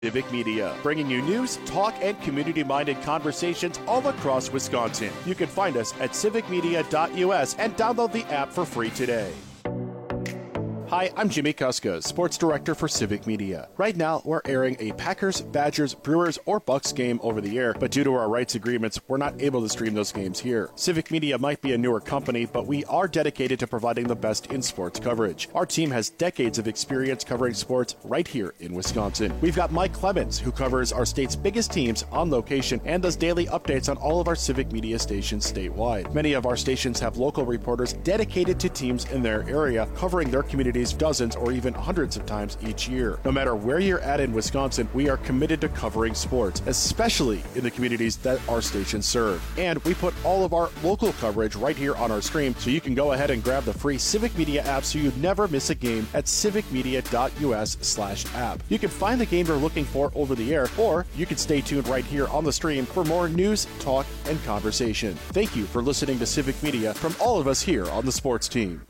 Civic Media, bringing you news, talk, and community-minded conversations all across Wisconsin. You can find us at civicmedia.us and download the app for free today. Hi, I'm Jimmy Kuska, Sports Director for Civic Media. Right now, we're airing a Packers, Badgers, Brewers, or Bucks game over the air, but due to our rights agreements, we're not able to stream those games here. Civic Media might be a newer company, but we are dedicated to providing the best in sports coverage. Our team has decades of experience covering sports right here in Wisconsin. We've got Mike Clemens, who covers our state's biggest teams on location and does daily updates on all of our Civic Media stations statewide. Many of our stations have local reporters dedicated to teams in their area, covering their communities dozens or even hundreds of times each year. No matter where you're at in Wisconsin, we are committed to covering sports, especially in the communities that our stations serve. And we put all of our local coverage right here on our stream, so you can go ahead and grab the free Civic Media app so you never miss a game at civicmedia.us/app. You can find the game you're looking for over the air, or you can stay tuned right here on the stream for more news, talk, and conversation. Thank you for listening to Civic Media from all of us here on the sports team.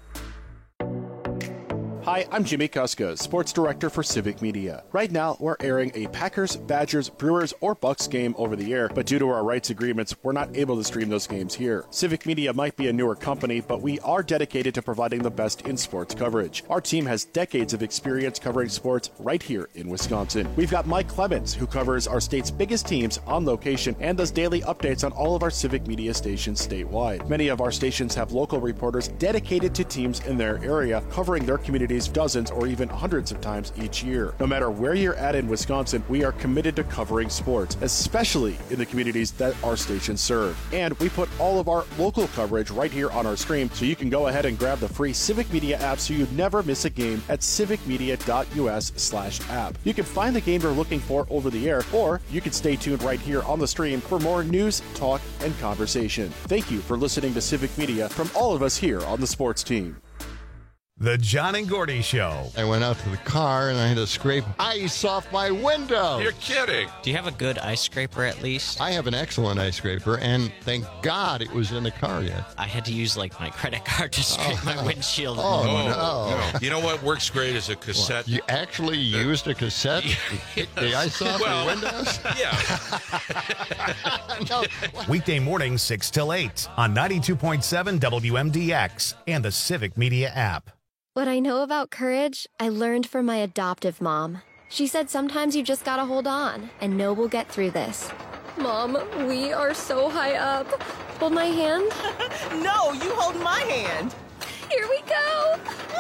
Hi, I'm Jimmy Kuska, Sports Director for Civic Media. Right now, we're airing a Packers, Badgers, Brewers, or Bucks game over the air, but due to our rights agreements, we're not able to stream those games here. Civic Media might be a newer company, but we are dedicated to providing the best in sports coverage. Our team has decades of experience covering sports right here in Wisconsin. We've got Mike Clemens, who covers our state's biggest teams on location and does daily updates on all of our Civic Media stations statewide. Many of our stations have local reporters dedicated to teams in their area, covering their communities dozens or even hundreds of times each year. No matter where you're at in Wisconsin, we are committed to covering sports, especially in the communities that our stations serve. And we put all of our local coverage right here on our stream, so you can go ahead and grab the free Civic Media app so you never miss a game at civicmedia.us/app. You can find the game you're looking for over the air, or you can stay tuned right here on the stream for more news, talk, and conversation. Thank you for listening to Civic Media from all of us here on the sports team. The John and Gordy Show. I went out to the car and I had to scrape ice off my window. You're kidding. Do you have a good ice scraper at least? I have an excellent ice scraper, and thank God it was in the car yet. I had to use like my credit card to scrape my windshield. No. You know what works great is a cassette. You actually used a cassette to kick the ice off your windows? Yeah. No. Weekday mornings 6 till 8 on 92.7 WMDX and the Civic Media app. What I know about courage, I learned from my adoptive mom. She said sometimes you just gotta hold on and know we'll get through this. Mom, we are so high up. Hold my hand. No, you hold my hand. Here we go.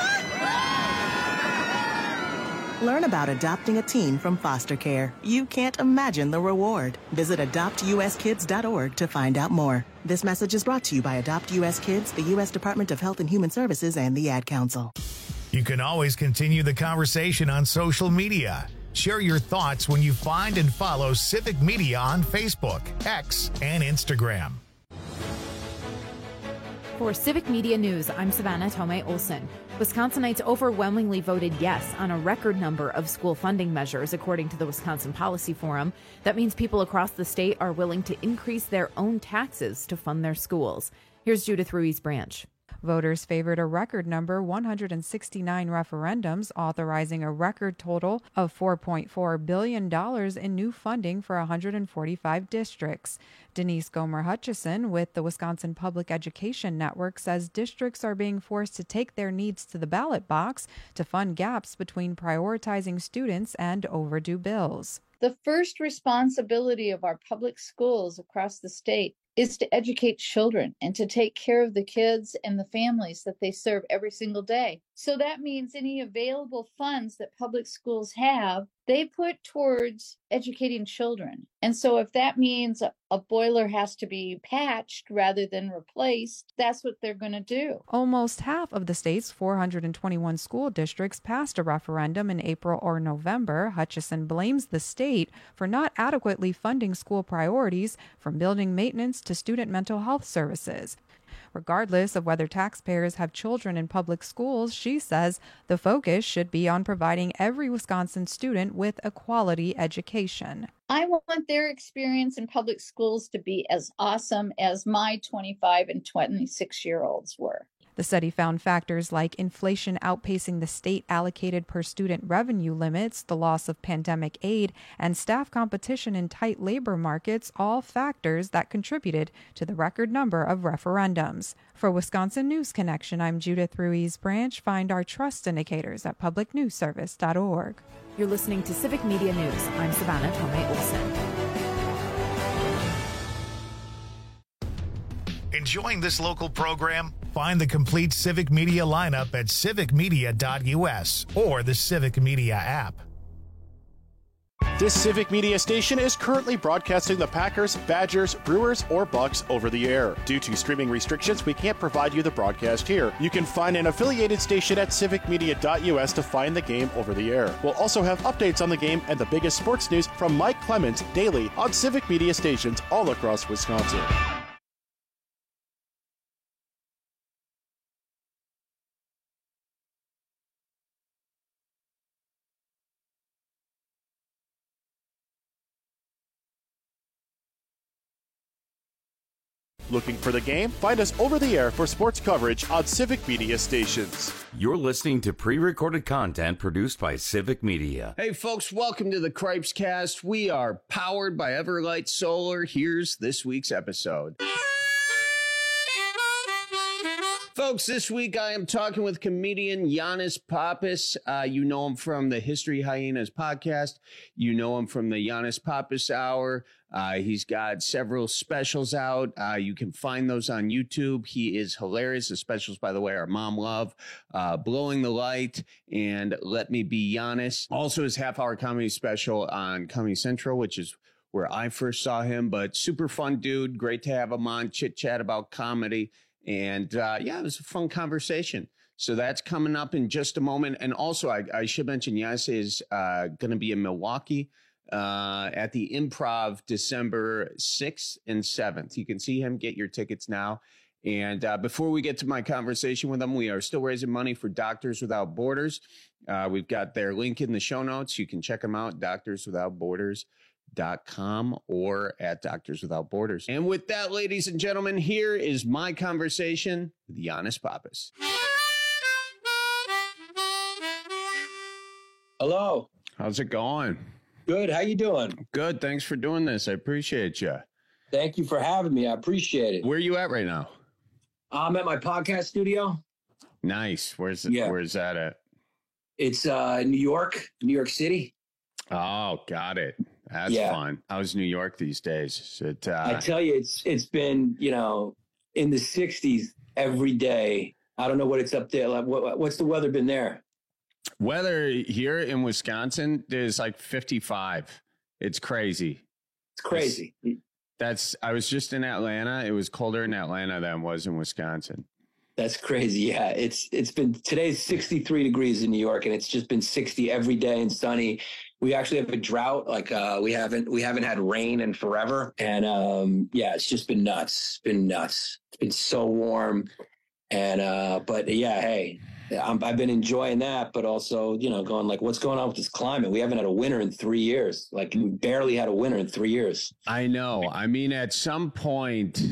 Learn about adopting a teen from foster care. You can't imagine the reward. Visit adoptuskids.org to find out more. This message is brought to you by Adopt US Kids, the U.S. Department of Health and Human Services, and the Ad Council. You can always continue the conversation on social media. Share your thoughts when you find and follow Civic Media on Facebook, X, and Instagram. For Civic Media News, I'm Savannah Tomei Olson. Wisconsinites overwhelmingly voted yes on a record number of school funding measures, according to the Wisconsin Policy Forum. That means people across the state are willing to increase their own taxes to fund their schools. Here's Judith Ruiz-Branch. Voters favored a record number, 169 referendums, authorizing a record total of $4.4 billion in new funding for 145 districts. Denise Gomer-Hutchison with the Wisconsin Public Education Network says districts are being forced to take their needs to the ballot box to fund gaps between prioritizing students and overdue bills. The first responsibility of our public schools across the state is to educate children and to take care of the kids and the families that they serve every single day. So that means any available funds that public schools have, they put towards educating children. And so if that means a boiler has to be patched rather than replaced, that's what they're going to do. Almost half of the state's 421 school districts passed a referendum in April or November. Hutchison blames the state for not adequately funding school priorities, from building maintenance to student mental health services. Regardless of whether taxpayers have children in public schools, she says the focus should be on providing every Wisconsin student with a quality education. I want their experience in public schools to be as awesome as my 25 and 26-year-olds were. The study found factors like inflation outpacing the state-allocated per-student revenue limits, the loss of pandemic aid, and staff competition in tight labor markets, all factors that contributed to the record number of referendums. For Wisconsin News Connection, I'm Judith Ruiz Branch. Find our trust indicators at publicnewsservice.org. You're listening to Civic Media News. I'm Savannah Tomei Olson. Enjoying this local program? Find the complete Civic Media lineup at civicmedia.us or the Civic Media app. This Civic Media station is currently broadcasting the Packers, Badgers, Brewers, or Bucks over the air. Due to streaming restrictions, we can't provide you the broadcast here. You can find an affiliated station at civicmedia.us to find the game over the air. We'll also have updates on the game and the biggest sports news from Mike Clemens daily on Civic Media stations all across Wisconsin. Looking for the game? Find us over the air for sports coverage on Civic Media stations. You're listening to pre-recorded content produced by Civic Media. Hey folks, welcome to the Cripes Cast. We are powered by Everlight Solar. Here's this week's episode. Folks, this week I am talking with comedian Yannis Pappas. You know him from the History Hyenas podcast. You know him from the Yannis Pappas Hour. He's got several specials out. You can find those on YouTube. He is hilarious. The specials, by the way, are Mom Love, Blowing the Light, and Let Me Be Yannis. Also his half-hour comedy special on Comedy Central, which is where I first saw him. But super fun dude. Great to have him on, chit-chat about comedy. And yeah, it was a fun conversation. So that's coming up in just a moment. And also, I should mention, Yannis is going to be in Milwaukee at the Improv December 6th and 7th. You can see him. Get your tickets now. And before we get to my conversation with him, we are still raising money for Doctors Without Borders. We've got their link in the show notes. You can check them out, DoctorsWithoutBorders.com or at Doctors Without Borders. And with that, ladies and gentlemen, here is my conversation with Yannis Pappas. Hello. How's it going? Good. How you doing? Good. Thanks for doing this. I appreciate you. Thank you for having me. I appreciate it. Where are you at right now? I'm at my podcast studio. Nice. Where's it? Yeah. Where's that at? It's New York City. Oh, got it. That's fun. How's New York these days? I tell you, it's been, in the 60s every day. I don't know what it's up there. Like, what's the weather been there? Weather here in Wisconsin is like 55. It's crazy. It's crazy. I was just in Atlanta. It was colder in Atlanta than it was in Wisconsin. That's crazy. Yeah, it's been, today's 63 degrees in New York, and it's just been 60 every day and sunny. We actually have a drought. Like we haven't had rain in forever, and it's just been nuts. It's been nuts. It's been so warm, and but yeah, hey, I've been enjoying that, but also going like, what's going on with this climate? We haven't had a winter in 3 years. Like we barely had a winter in 3 years. I know. I mean, at some point,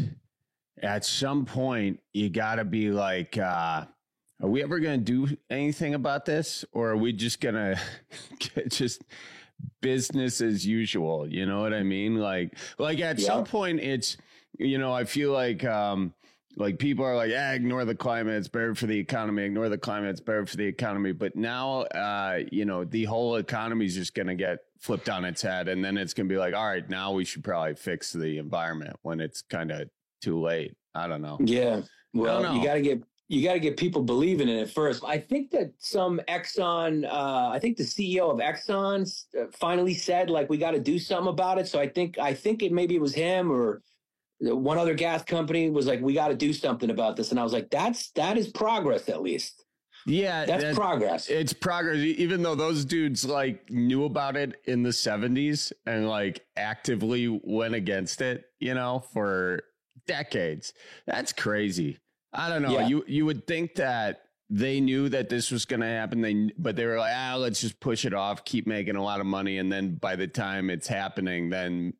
you got to be like, are we ever going to do anything about this? Or are we just going to just business as usual? You know what I mean? Like at some point it's, I feel like people are like, ignore the climate. It's better for the economy. Ignore the climate. It's better for the economy. But now, the whole economy is just going to get flipped on its head. And then it's going to be like, all right, now we should probably fix the environment when it's kind of too late. I don't know. Yeah. Well, you got to get people believing in it first. I think that some Exxon, I think the CEO of Exxon finally said, like, we got to do something about it. So I think maybe it was him or one other gas company was like, we got to do something about this. And I was like, that is progress, at least. Yeah, that's progress. It's progress, even though those dudes like knew about it in the 70s and like actively went against it, for decades. That's crazy. I don't know. Yeah. You would think that they knew that this was going to happen. But they were like, let's just push it off, keep making a lot of money. And then by the time it's happening, then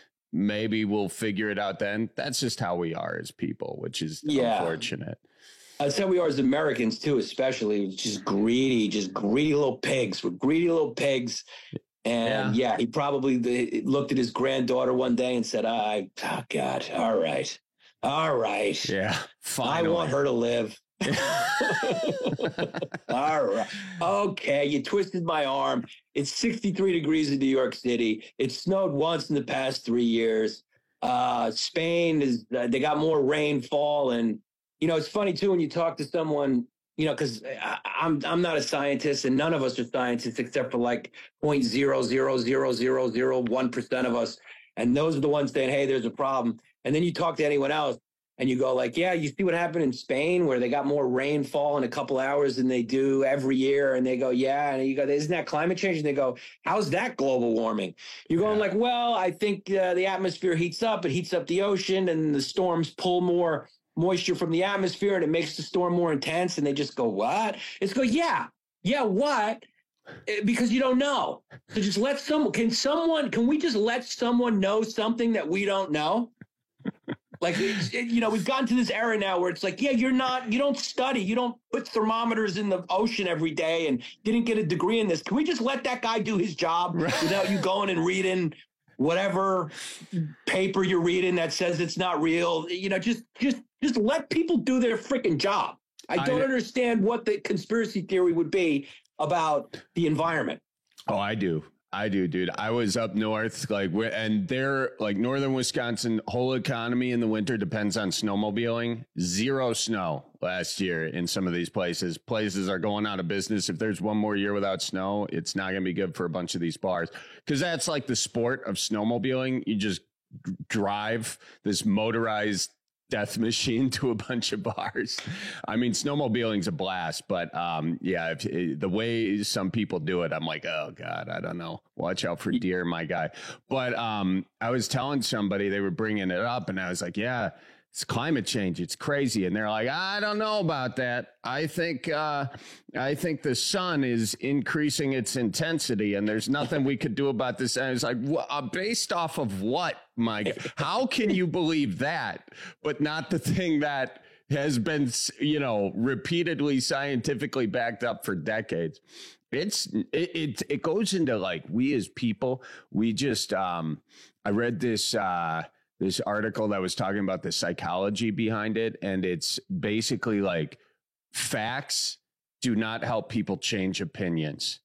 maybe we'll figure it out then. That's just how we are as people, which is unfortunate. That's how we are as Americans too, especially just greedy little pigs. We're greedy little pigs. And yeah, he probably looked at his granddaughter one day and said, oh God, all right. Yeah, finally. I want her to live. All right. Okay, you twisted my arm. It's 63 degrees in New York City. It snowed once in the past 3 years. Spain they got more rainfall. And, it's funny too, when you talk to someone, because I'm not a scientist and none of us are scientists except for like 0.00001% of us. And those are the ones saying, hey, there's a problem. And then you talk to anyone else and you go like, yeah, you see what happened in Spain where they got more rainfall in a couple hours than they do every year. And they go, yeah. And you go, isn't that climate change? And they go, how's that global warming? You're going like, well, I think the atmosphere heats up. It heats up the ocean and the storms pull more moisture from the atmosphere and it makes the storm more intense. And they just go, what? It's go, yeah, what? Because you don't know. So just let can we just let someone know something that we don't know? Like, we've gotten to this era now where it's like, yeah, you don't study. You don't put thermometers in the ocean every day and didn't get a degree in this. Can we just let that guy do his job without you going and reading whatever paper you're reading that says it's not real? Just let people do their freaking job. I don't understand what the conspiracy theory would be about the environment. Oh, I do, dude. I was up north, and they're like northern Wisconsin, whole economy in the winter depends on snowmobiling. 0 snow last year in some of these places. Places are going out of business. If there's one more year without snow, it's not going to be good for a bunch of these bars because that's like the sport of snowmobiling. You just drive this motorized death machine to a bunch of bars. I mean, snowmobiling's a blast, but the way some people do it, I'm like, oh God, I don't know. Watch out for deer, my guy. But I was telling somebody, they were bringing it up and I was like, yeah, it's climate change. It's crazy. And they're like, I don't know about that. I think the sun is increasing its intensity and there's nothing we could do about this. And I was like, based off of what, Mike? How can you believe that, but not the thing that has been, repeatedly scientifically backed up for decades? It goes into like, we as people, we just, I read this article that was talking about the psychology behind it. And it's basically like facts do not help people change opinions.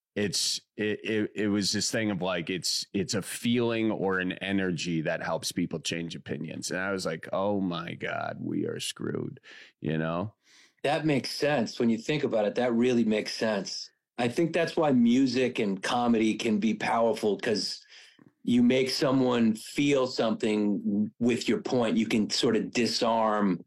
It was this thing of like, it's a feeling or an energy that helps people change opinions. And I was like, oh my God, we are screwed. That makes sense. When you think about it, that really makes sense. I think that's why music and comedy can be powerful, because you make someone feel something with your point. You can sort of disarm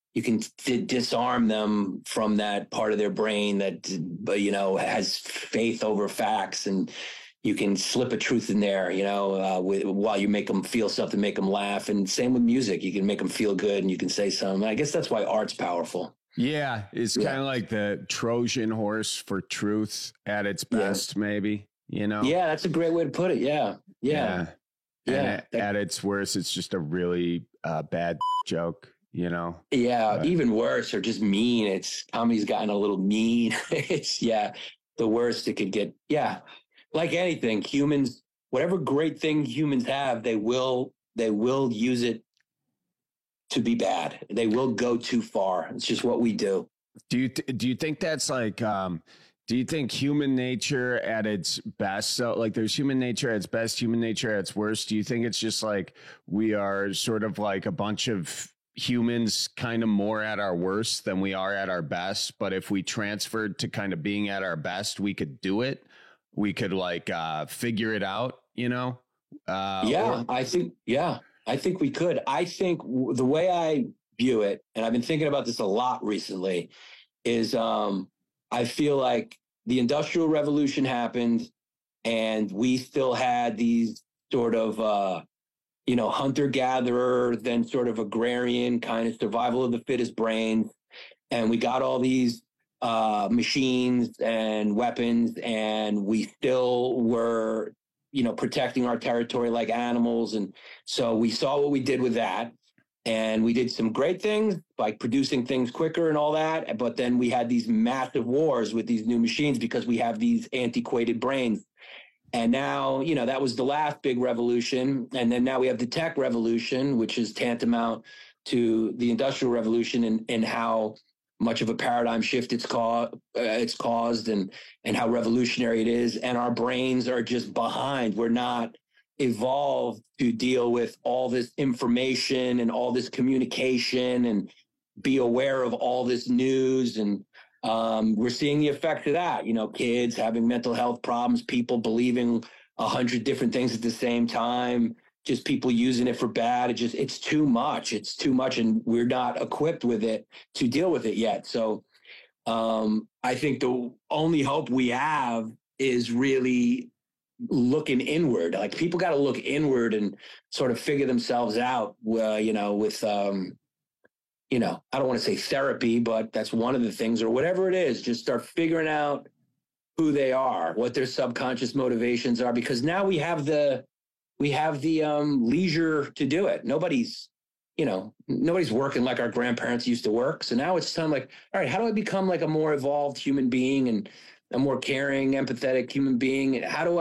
them from that part of their brain that, has faith over facts, and you can slip a truth in there, while you make them feel something, make them laugh. And same with music. You can make them feel good and you can say something. I guess that's why art's powerful. Yeah. It's kind of like the Trojan horse for truth at its best, maybe, Yeah, that's a great way to put it. Yeah. And at its worst, it's just a really bad joke, Yeah, but even worse, or just mean. Comedy's gotten a little mean. It's the worst it could get. Yeah, like anything, humans, whatever great thing humans have, they will use it to be bad. They will go too far. It's just what we do. Do you think that's like? Do you think human nature at its best? So like there's human nature at its best, human nature at its worst. Do you think it's just like we are sort of like a bunch of humans kind of more at our worst than we are at our best? But if we transferred to kind of being at our best, we could do it. We could like figure it out, I think we could. I think the way I view it, and I've been thinking about this a lot recently, is I feel like the Industrial Revolution happened and we still had these sort of, hunter-gatherer, then sort of agrarian kind of survival of the fittest brains. And we got all these machines and weapons, and we still were, protecting our territory like animals. And so we saw what we did with that. And we did some great things, like producing things quicker and all that. But then we had these massive wars with these new machines because we have these antiquated brains. And now, you know, that was the last big revolution. And then now we have the tech revolution, which is tantamount to the industrial revolution, and how much of a paradigm shift it's caused and how revolutionary it is. And our brains are just behind. We're not evolved to deal with all this information and all this communication and be aware of all this news. And we're seeing the effect of that, you know, kids having mental health problems, people believing 100 different things at the same time, just people using it for bad. It's too much. It's too much. And we're not equipped with it to deal with it yet. So I think the only hope we have is really looking inward. Like, people got to look inward and sort of figure themselves out, you know, with, you know, I don't want to say therapy, but that's one of the things, or whatever it is, just start figuring out who they are, what their subconscious motivations are, because now we have the leisure to do it. Nobody's working like our grandparents used to work. So now it's time, like, all right, how do I become like a more evolved human being and a more caring, empathetic human being?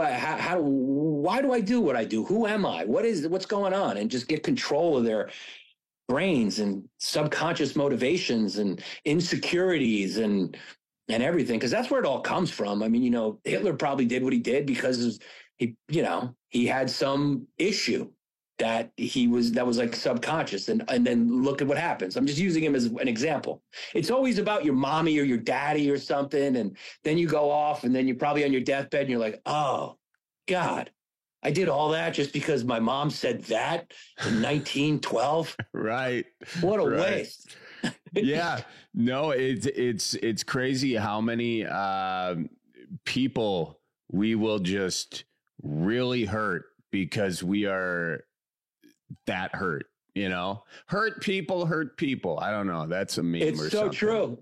Why do I do what I do? Who am I? What's going on? And just get control of their brains and subconscious motivations and insecurities and everything. Cause that's where it all comes from. I mean, you know, Hitler probably did what he did because he had some issue that was like subconscious, and then look at what happens. I'm just using him as an example. It's always about your mommy or your daddy or something. And then you go off and then you're probably on your deathbed and you're like, oh God, I did all that just because my mom said that in 1912. Right. What a waste. Yeah. No, it's crazy how many people we will just really hurt because we are that hurt, you know. Hurt people. I don't know. That's a meme. It's or so something. true.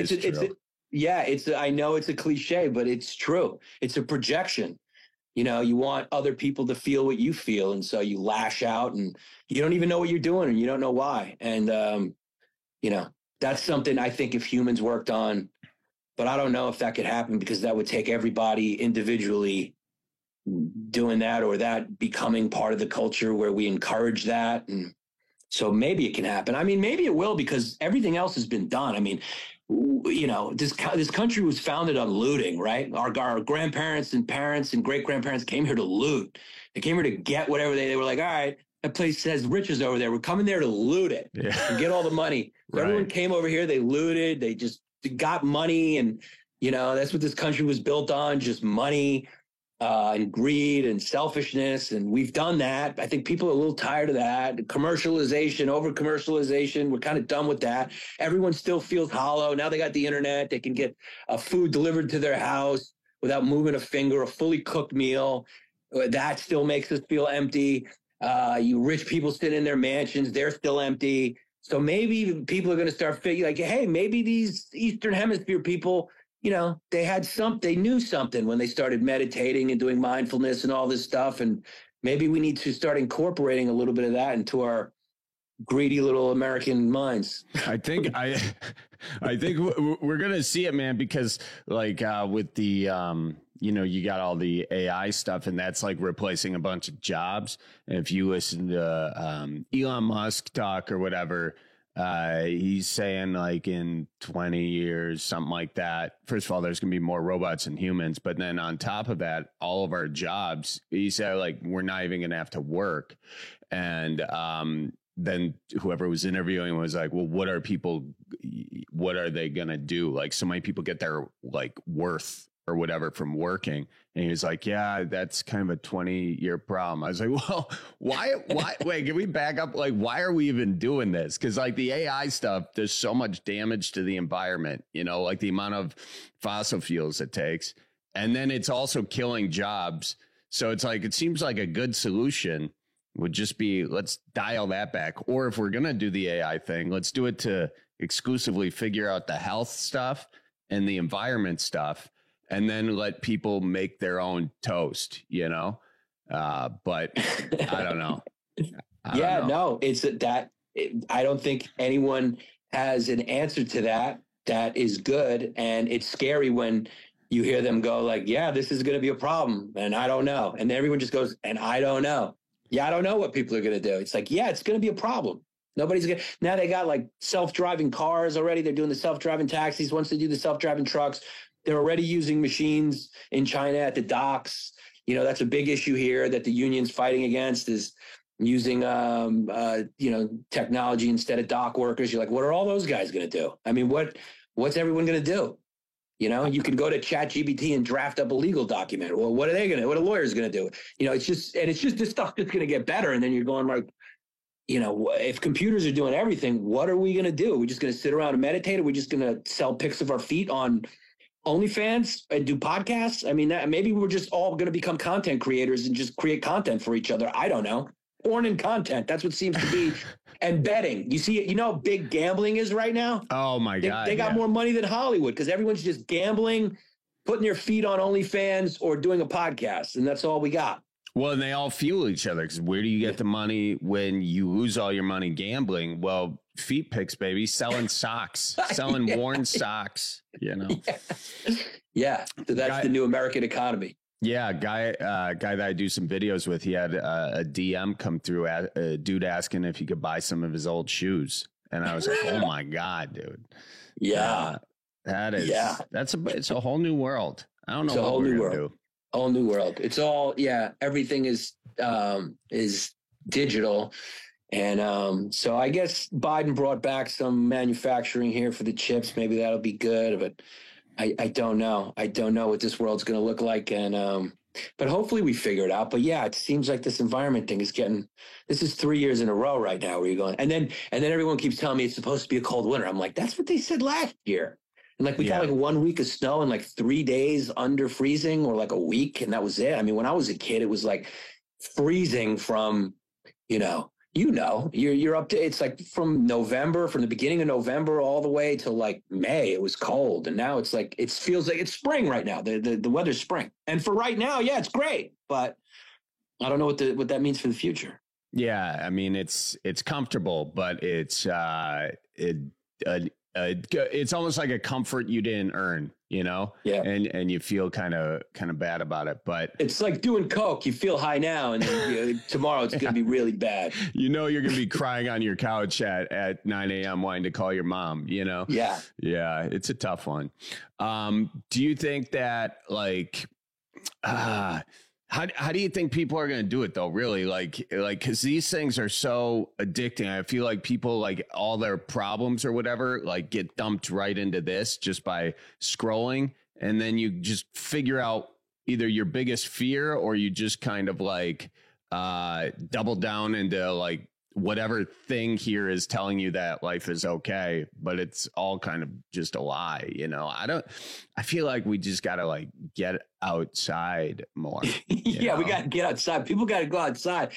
I know it's a cliche, but it's true. It's a projection. You know, you want other people to feel what you feel, and so you lash out, and you don't even know what you're doing, and you don't know why. And you know, that's something I think if humans worked on, but I don't know if that could happen, because that would take everybody individually doing that, or that becoming part of the culture where we encourage that. And so maybe it can happen. I mean, maybe it will, because everything else has been done. I mean, you know, this country was founded on looting, right? Our grandparents and parents and great grandparents came here to loot. They came here to get whatever they were like, all right, that place has riches over there. We're coming there to loot it and get all the money. So everyone came over here, they looted, they just got money. And, you know, that's what this country was built on, just money. And greed and selfishness. And we've done that. I think people are a little tired of that. Commercialization, over commercialization. We're kind of done with that. Everyone still feels hollow. Now they got the internet. They can get food delivered to their house without moving a finger, a fully cooked meal. That still makes us feel empty. You rich people sit in their mansions. They're still empty. So maybe people are going to start figuring like, hey, maybe these Eastern Hemisphere people, you know, they knew something when they started meditating and doing mindfulness and all this stuff. And maybe we need to start incorporating a little bit of that into our greedy little American minds. I think we're going to see it, man, because like with the, you know, you got all the AI stuff, and that's like replacing a bunch of jobs. And if you listen to Elon Musk talk or whatever, he's saying like in 20 years, something like that. First of all, there's going to be more robots than humans. But then on top of that, all of our jobs, he said, like, we're not even going to have to work. And then whoever was interviewing was like, well, what are they going to do? Like, so many people get their like worth or whatever from working. And he was like, yeah, that's kind of a 20-year problem. I was like, well, why, wait, can we back up? Like, why are we even doing this? Cause like the AI stuff, there's so much damage to the environment, you know, like the amount of fossil fuels it takes. And then it's also killing jobs. So it's like, it seems like a good solution would just be, let's dial that back. Or if we're going to do the AI thing, let's do it to exclusively figure out the health stuff and the environment stuff, and then let people make their own toast, you know? But I don't know. No, it's that I don't think anyone has an answer to that is good. And it's scary when you hear them go like, yeah, this is going to be a problem. And I don't know. And everyone just goes, and I don't know. Yeah, I don't know what people are going to do. It's like, yeah, it's going to be a problem. Nobody's going to. Now they got like self-driving cars already. They're doing the self-driving taxis. Once they do the self-driving trucks, they're already using machines in China at the docks. You know, that's a big issue here that the union's fighting against, is using, technology instead of dock workers. You're like, what are all those guys going to do? I mean, what's everyone going to do? You know, you can go to ChatGPT and draft up a legal document. Well, what are a lawyer's going to do? You know, it's just this stuff that's going to get better. And then you're going like, you know, if computers are doing everything, what are we going to do? Are we just going to sit around and meditate? Are we just going to sell pics of our feet on OnlyFans and do podcasts? I mean, maybe we're just all going to become content creators and just create content for each other. I don't know. Porn and content. That's what seems to be. And betting. You see, you know how big gambling is right now? Oh, my God. They got more money than Hollywood because everyone's just gambling, putting their feet on OnlyFans or doing a podcast. And that's all we got. Well, and they all fuel each other, because where do you get the money when you lose all your money gambling? Well, feet pics, baby, selling socks, selling worn socks, you know? Yeah. So that's the new American economy. Yeah, guy that I do some videos with, he had a DM come through, a dude asking if he could buy some of his old shoes. And I was like, oh, my God, dude. Yeah. It's a whole new world. I don't know what we're going to do. Whole new world. It's all, everything is digital. And so I guess Biden brought back some manufacturing here for the chips. Maybe that'll be good, but I don't know. I don't know what this world's going to look like. And but hopefully we figure it out. But yeah, it seems like this environment thing is this is 3 years in a row right now where you're going. And then everyone keeps telling me it's supposed to be a cold winter. I'm like, that's what they said last year. And like we got like 1 week of snow and like 3 days under freezing, or like a week, and that was it. I mean, when I was a kid, it was like freezing from, you're up to, it's like from the beginning of November all the way till like May, it was cold. And now it's like, it feels like it's spring right now. The weather's spring. And for right now, yeah, it's great, but I don't know what that means for the future. Yeah. I mean, it's comfortable, but it's almost like a comfort you didn't earn, you know? Yeah. And you feel kind of bad about it, but it's like doing coke. You feel high now, and then tomorrow it's going to be really bad. You know, you're going to be crying on your couch at 9 a.m. wanting to call your mom, you know? Yeah. Yeah. It's a tough one. Do you think that how do you think people are going to do it though? Really, like, cause these things are so addicting. I feel like people, like, all their problems or whatever, like, get dumped right into this just by scrolling. And then you just figure out either your biggest fear, or you just kind of like, double down into like whatever thing here is telling you that life is okay, but it's all kind of just a lie. You know, I feel like we just got to like get outside more. Yeah, we got to get outside. People got to go outside.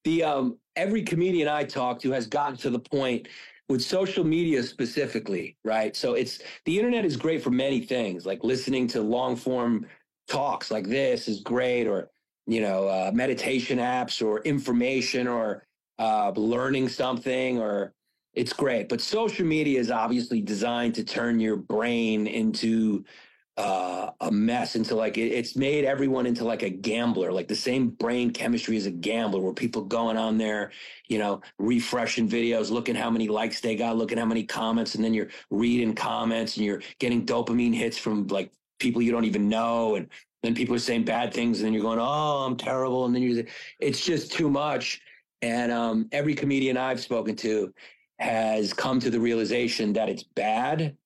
Every comedian I talk to has gotten to the point with social media specifically, right? So the internet is great for many things, like listening to long form talks like this is great, or, meditation apps, or information, or learning something, or it's great. But social media is obviously designed to turn your brain into a mess, into like, it's made everyone into like a gambler, like the same brain chemistry as a gambler, where people going on there, refreshing videos, looking how many likes they got, looking how many comments, and then you're reading comments and you're getting dopamine hits from like people you don't even know, and then people are saying bad things, and then you're going, oh, I'm terrible, and then it's just too much. And every comedian I've spoken to has come to the realization that it's bad.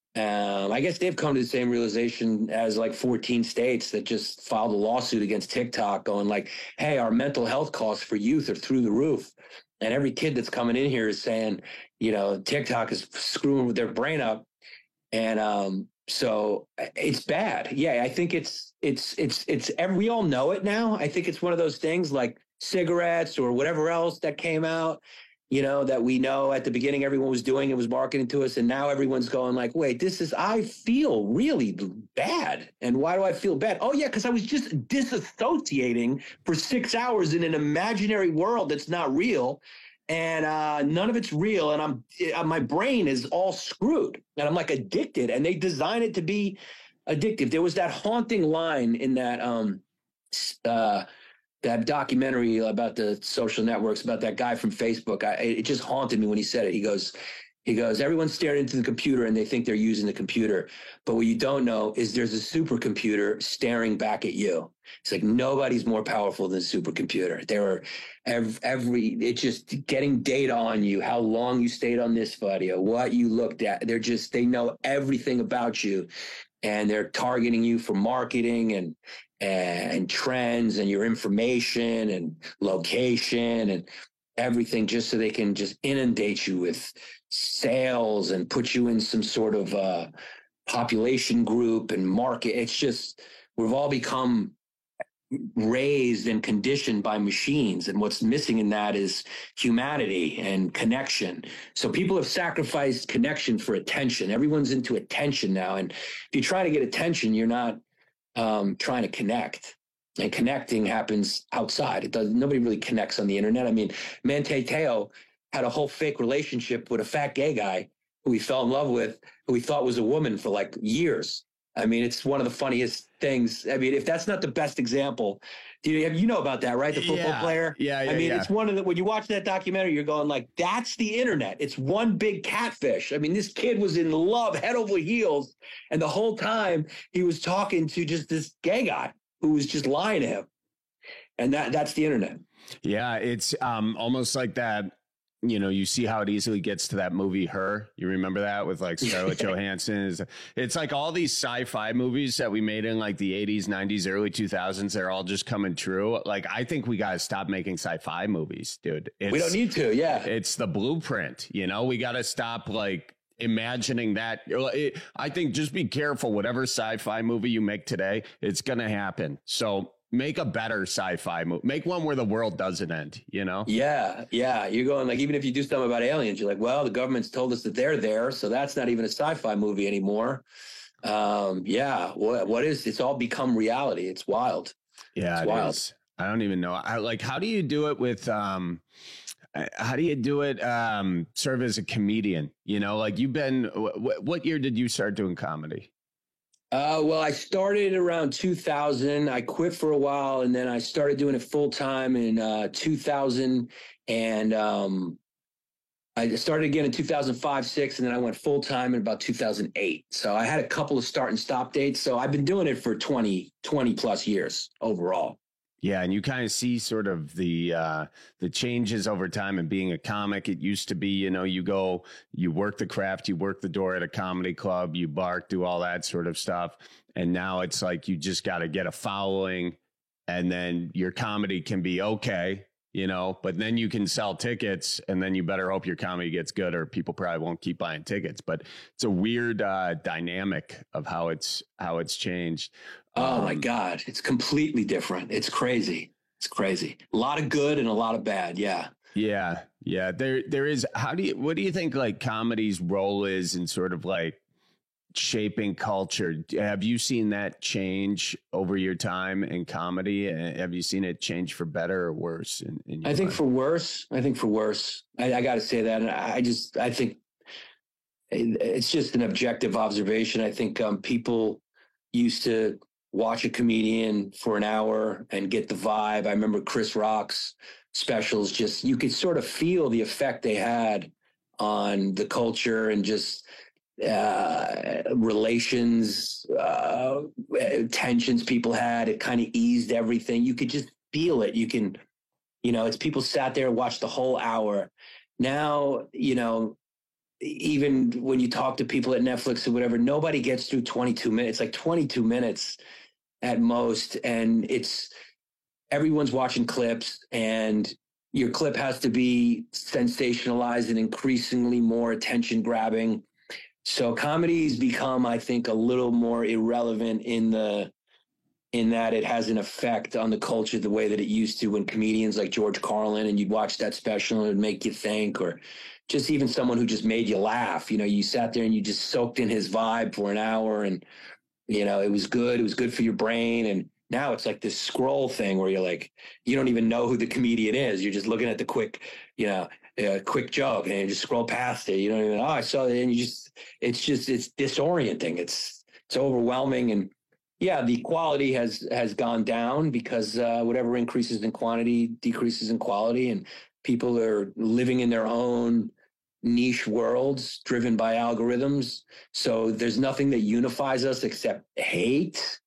I guess they've come to the same realization as like 14 states that just filed a lawsuit against TikTok, going like, hey, our mental health costs for youth are through the roof. And every kid that's coming in here is saying, TikTok is screwing with their brain up. And so it's bad. Yeah, I think it's we all know it now. I think it's one of those things like cigarettes or whatever else that came out, that we know at the beginning everyone was doing, it was marketing to us. And now everyone's going like, wait, I feel really bad. And why do I feel bad? Oh yeah, because I was just disassociating for 6 hours in an imaginary world that's not real. and none of it's real. And my brain is all screwed, and I'm like addicted. And they design it to be addictive. There was that haunting line in that that documentary about the social networks, about that guy from Facebook. It just haunted me when he said it. He goes, everyone's staring into the computer and they think they're using the computer. But what you don't know is there's a supercomputer staring back at you. It's like nobody's more powerful than a supercomputer. There are it's just getting data on you, how long you stayed on this video, what you looked at. They know everything about you, and they're targeting you for marketing and trends and your information and location and everything, just so they can just inundate you with sales and put you in some sort of population group and market. It's just, we've all become raised and conditioned by machines, and what's missing in that is humanity and connection. So people have sacrificed connection for attention. Everyone's into attention now, and if you try to get attention, you're not trying to connect. And connecting happens outside. Nobody really connects on the internet. I mean, Manti Te'o had a whole fake relationship with a fat gay guy who he fell in love with, who he thought was a woman for like years. I mean, it's one of the funniest things. I mean, if that's not the best example, you know about that, right? The football player. Yeah. I mean, it's one of the, when you watch that documentary, you're going like, that's the internet. It's one big catfish. I mean, this kid was in love, head over heels, and the whole time he was talking to just this gay guy who was just lying to him. And that's the internet. Yeah, it's almost like that. You know, you see how it easily gets to that movie, Her. You remember that with like Scarlett Johansson? It's like all these sci-fi movies that we made in like the 80s, 90s, early 2000s. They're all just coming true. Like, I think we got to stop making sci-fi movies, dude. We don't need to. Yeah. It's the blueprint. You know, we got to stop like imagining that. I think just be careful. Whatever sci-fi movie you make today, it's going to happen. So make a better sci-fi movie. Make one where the world doesn't end, you know? Yeah. You're going like, even if you do something about aliens, you're like, well, the government's told us that they're there, so that's not even a sci-fi movie anymore. What is, it's all become reality. It's wild. Yeah, it's wild. Is. I don't even know. How do you do it with, serve as a comedian? You know, like you've been, what year did you start doing comedy? Well, I started around 2000. I quit for a while, and then I started doing it full time in 2000. And I started again in 2005, 6, and then I went full time in about 2008. So I had a couple of start and stop dates. So I've been doing it for 20 plus years overall. Yeah, and you kind of see sort of the changes over time and being a comic. It used to be, you know, you go, you work the craft, you work the door at a comedy club, you bark, do all that sort of stuff. And now it's like you just got to get a following, and then your comedy can be okay, you know, but then you can sell tickets, and then you better hope your comedy gets good, or people probably won't keep buying tickets. But it's a weird dynamic of how it's changed. Oh my God. It's completely different. It's crazy. It's crazy. A lot of good and a lot of bad. Yeah. Yeah. There is. What do you think like comedy's role is in sort of like shaping culture? Have you seen that change over your time in comedy? Have you seen it change for better or worse? I think for worse. I got to say that. And I think it's just an objective observation. I think people used to watch a comedian for an hour and get the vibe. I remember Chris Rock's specials, just, you could sort of feel the effect they had on the culture and just relations, tensions people had. It kind of eased everything. You could just feel it. You can, you know, it's people sat there and watched the whole hour. Now, you know, even when you talk to people at Netflix or whatever, nobody gets through 22 minutes, like 22 minutes at most. And everyone's watching clips, and your clip has to be sensationalized and increasingly more attention grabbing. So comedy's become, I think, a little more irrelevant in that it has an effect on the culture the way that it used to when comedians like George Carlin, and you'd watch that special and it'd make you think, or just even someone who just made you laugh. You know, you sat there and you just soaked in his vibe for an hour, and, you know, it was good. It was good for your brain. And now it's like this scroll thing where you're like, you don't even know who the comedian is. You're just looking at the quick, you know, a quick joke, and you just scroll past it. You don't even, I saw it, and it's disorienting. It's overwhelming. And yeah, the quality has gone down because whatever increases in quantity decreases in quality, and people are living in their own niche worlds driven by algorithms. So there's nothing that unifies us except hate.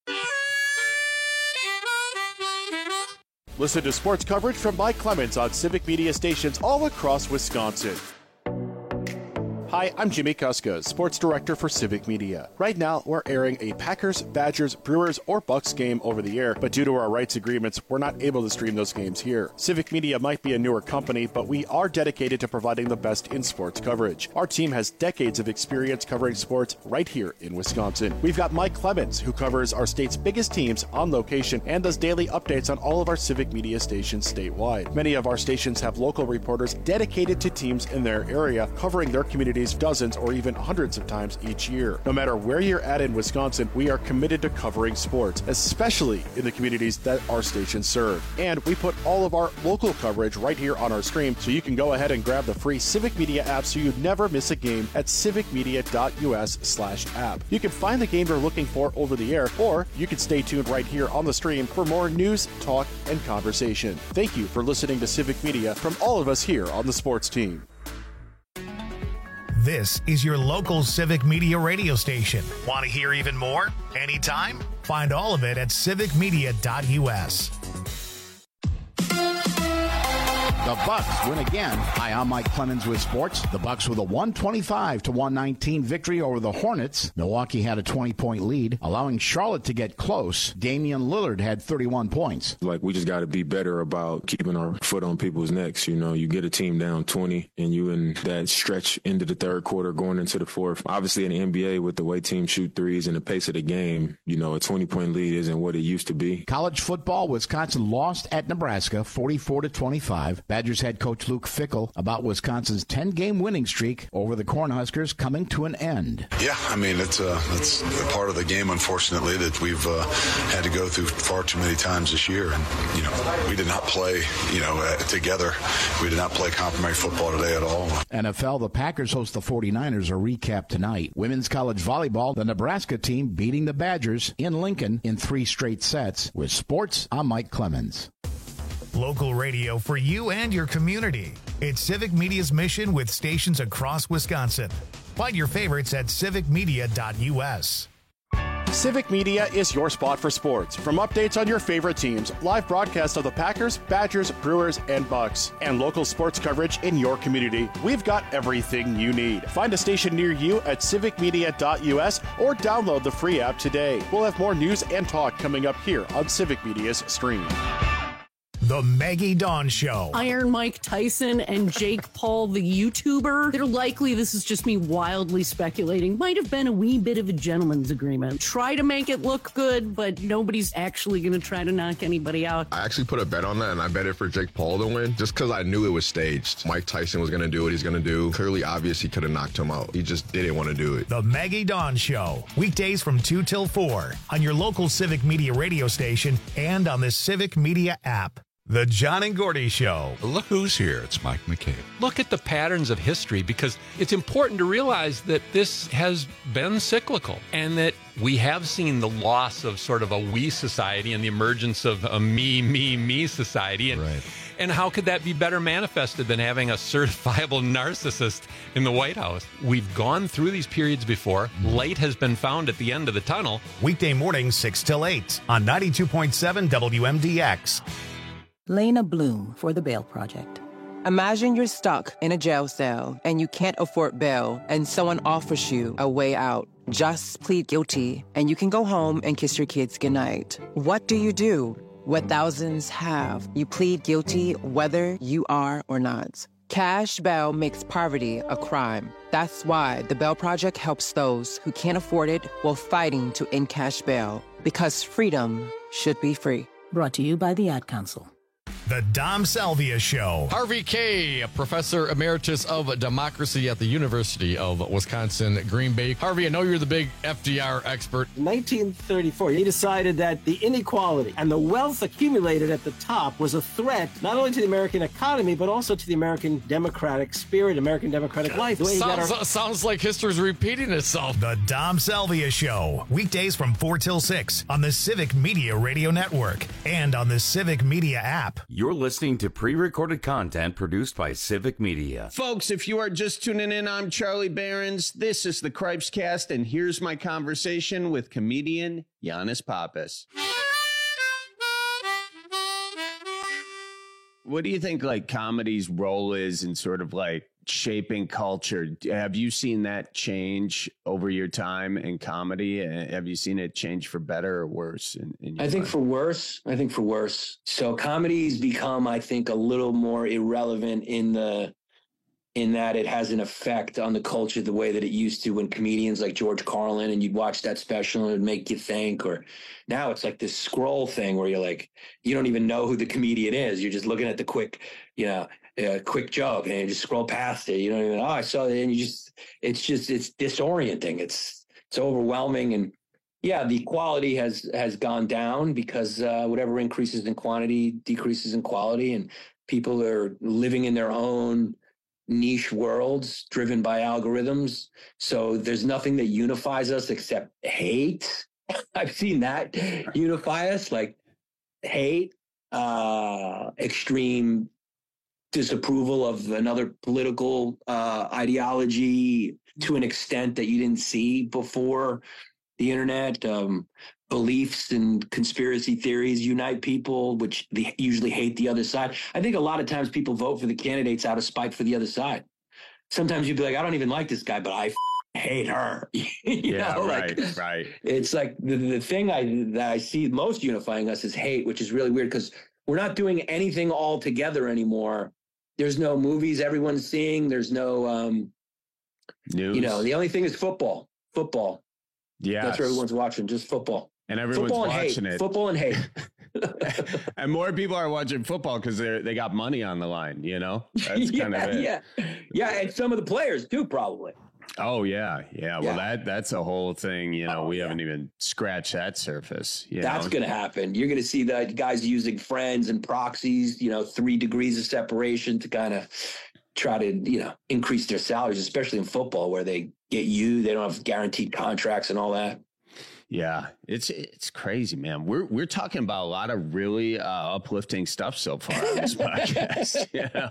Listen to sports coverage from Mike Clemens on Civic Media stations all across Wisconsin. Hi, I'm Jimmy Kuska, sports director for Civic Media. Right now, we're airing a Packers, Badgers, Brewers, or Bucks game over the air, but due to our rights agreements, we're not able to stream those games here. Civic Media might be a newer company, but we are dedicated to providing the best in sports coverage. Our team has decades of experience covering sports right here in Wisconsin. We've got Mike Clemens, who covers our state's biggest teams on location and does daily updates on all of our Civic Media stations statewide. Many of our stations have local reporters dedicated to teams in their area, covering their communities dozens or even hundreds of times each year. No matter where you're at in Wisconsin, we are committed to covering sports, especially in the communities that our stations serve. And we put all of our local coverage right here on our stream, so you can go ahead and grab the free Civic Media app so you never miss a game at civicmedia.us/app. You can find the game you're looking for over the air, or you can stay tuned right here on the stream for more news, talk, and conversation. Thank you for listening to Civic Media from all of us here on the sports team. This is your local Civic Media radio station. Want to hear even more? Anytime? Find all of it at civicmedia.us. The Bucks win again. Hi, I'm Mike Clemens with sports. The Bucks with a 125-119 victory over the Hornets. Milwaukee had a 20-point lead, allowing Charlotte to get close. Damian Lillard had 31 points. We just got to be better about keeping our foot on people's necks. You get a team down 20, and you in that stretch into the third quarter going into the fourth. Obviously, in the NBA, with the way teams shoot threes and the pace of the game, a 20-point lead isn't what it used to be. College football, Wisconsin lost at Nebraska 44-25. Badgers head coach Luke Fickell about Wisconsin's 10-game winning streak over the Cornhuskers coming to an end. Yeah, it's a part of the game, unfortunately, that we've had to go through far too many times this year. And, we did not play, together. We did not play complimentary football today at all. NFL, the Packers host the 49ers, a recap tonight. Women's college volleyball, the Nebraska team beating the Badgers in Lincoln in 3 straight sets. With sports, I'm Mike Clemens. Local radio for you and your community. It's Civic Media's mission with stations across Wisconsin. Find your favorites at civicmedia.us. Civic Media is your spot for sports. From updates on your favorite teams, live broadcasts of the Packers, Badgers, Brewers, and Bucks, and local sports coverage in your community, we've got everything you need. Find a station near you at civicmedia.us or download the free app today. We'll have more news and talk coming up here on Civic Media's stream. The Maggie Dawn Show. Iron Mike Tyson and Jake Paul, the YouTuber. They're likely, this is just me wildly speculating, might have been a wee bit of a gentleman's agreement. Try to make it look good, but nobody's actually going to try to knock anybody out. I actually put a bet on that, and I bet it for Jake Paul to win, just because I knew it was staged. Mike Tyson was going to do what he's going to do. Clearly obvious he could have knocked him out. He just didn't want to do it. The Maggie Dawn Show. Weekdays from 2 till 4 on your local Civic Media radio station and on the Civic Media app. The John and Gordy Show. Look who's here. It's Mike McCabe. Look at the patterns of history, because it's important to realize that this has been cyclical and that we have seen the loss of sort of a we society and the emergence of a me society. And how could that be better manifested than having a certifiable narcissist in the White House? We've gone through these periods before. Light has been found at the end of the tunnel. Weekday mornings 6 till 8 on 92.7 WMDX. Lena Bloom for the Bail Project. Imagine you're stuck in a jail cell and you can't afford bail and someone offers you a way out. Just plead guilty and you can go home and kiss your kids goodnight. What do? What thousands have. You plead guilty whether you are or not. Cash bail makes poverty a crime. That's why the Bail Project helps those who can't afford it while fighting to end cash bail. Because freedom should be free. Brought to you by the Ad Council. The Dom Salvia Show. Harvey Kaye, professor emeritus of democracy at the University of Wisconsin, Green Bay. Harvey, I know you're the big FDR expert. In 1934, he decided that the inequality and the wealth accumulated at the top was a threat not only to the American economy, but also to the American democratic spirit, American democratic life. Sounds like history's repeating itself. The Dom Salvia Show. Weekdays from 4 till 6 on the Civic Media Radio Network and on the Civic Media app. You're listening to pre-recorded content produced by Civic Media. Folks, if you are just tuning in, I'm Charlie Behrens. This is the Cripes Cast, and here's my conversation with comedian Giannis Pappas. What do you think, like, comedy's role is in sort of like shaping culture? Have you seen that change over your time in comedy? Have you seen it change for better or worse? I think for worse. So comedy's become, I think, a little more irrelevant in that it has an effect on the culture the way that it used to when comedians like George Carlin, and you'd watch that special and it'd make you think, or now it's like this scroll thing where you're like, you don't even know who the comedian is. You're just looking at the quick joke and you just scroll past it. You don't even, I saw it. And it's disorienting. It's overwhelming. And yeah, the quality has gone down because whatever increases in quantity decreases in quality, and people are living in their own niche worlds driven by algorithms. So there's nothing that unifies us except hate. I've seen that unify us, like hate, extreme disapproval of another political ideology to an extent that you didn't see before the internet. Beliefs and conspiracy theories unite people, which they usually hate the other side. I think a lot of times people vote for the candidates out of spite for the other side. Sometimes you'd be like, I don't even like this guy, but I hate her. Right. It's like the thing that I see most unifying us is hate, which is really weird because we're not doing anything all together anymore. There's no movies everyone's seeing. There's no news. The only thing is football. Yeah, that's what everyone's watching, just football. And everyone's watching it. Football and hate. And more people are watching football because they got money on the line, That's kind of it. Yeah, and some of the players too, probably. Oh, yeah. Well, that's a whole thing, we haven't even scratched that surface. That's going to happen. You're going to see the guys using friends and proxies, 3 degrees of separation to kind of try to, increase their salaries, especially in football where they they don't have guaranteed contracts and all that. Yeah, it's crazy, man. We're talking about a lot of really uplifting stuff so far on this podcast.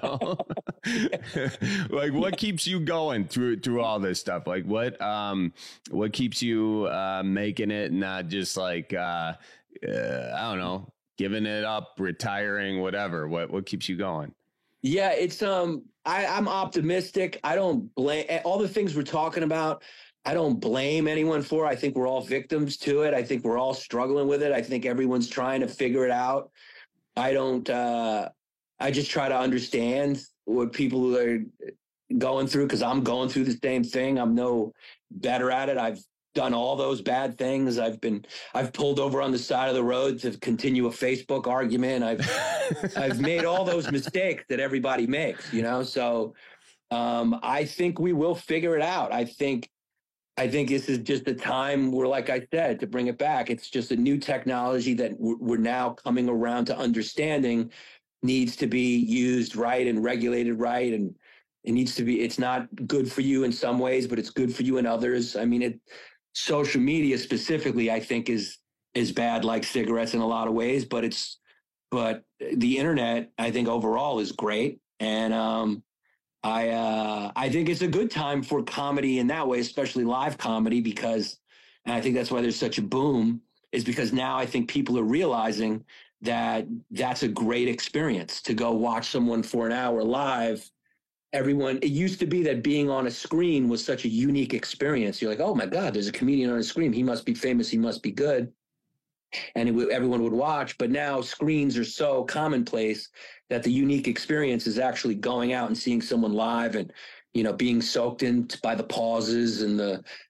Like what keeps you going through all this stuff? Like what keeps you making it, not just like I don't know, giving it up, retiring, whatever. What keeps you going? Yeah, it's I'm optimistic. I don't blame all the things we're talking about. I don't blame anyone for it. I think we're all victims to it. I think we're all struggling with it. I think everyone's trying to figure it out. I just try to understand what people are going through because I'm going through the same thing. I'm no better at it. I've done all those bad things. I've pulled over on the side of the road to continue a Facebook argument. I've made all those mistakes that everybody makes, So I think we will figure it out. I think this is just a time where, like I said, to bring it back, it's just a new technology that we're now coming around to understanding needs to be used right and regulated right. And it's not good for you in some ways, but it's good for you in others. I mean, social media specifically, I think is bad, like cigarettes in a lot of ways, but the internet, I think overall is great. And, I think it's a good time for comedy in that way, especially live comedy, and I think that's why there's such a boom, is because now I think people are realizing that that's a great experience to go watch someone for an hour live. It used to be that being on a screen was such a unique experience. You're like, oh my God, there's a comedian on a screen. He must be famous. He must be good. And everyone would watch. But now screens are so commonplace that the unique experience is actually going out and seeing someone live and, being soaked in by the pauses and the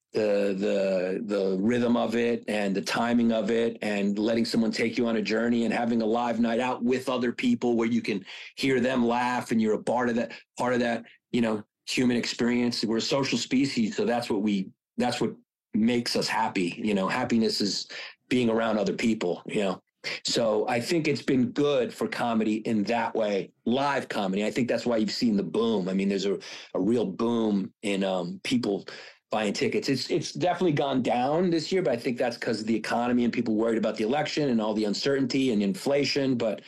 the rhythm of it and the timing of it, and letting someone take you on a journey, and having a live night out with other people where you can hear them laugh and you're a part of that, human experience. We're a social species. So that's what makes us happy. Happiness is being around other people, So I think it's been good for comedy in that way, live comedy. I think that's why you've seen the boom. I mean, there's a real boom in people buying tickets. It's definitely gone down this year, but I think that's because of the economy and people worried about the election and all the uncertainty and inflation. But,